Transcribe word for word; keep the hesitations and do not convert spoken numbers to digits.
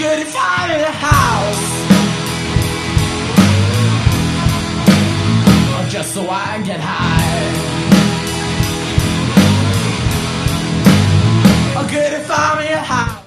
good if I'm in a house, or just so I can get high. Or good if I'm in a house.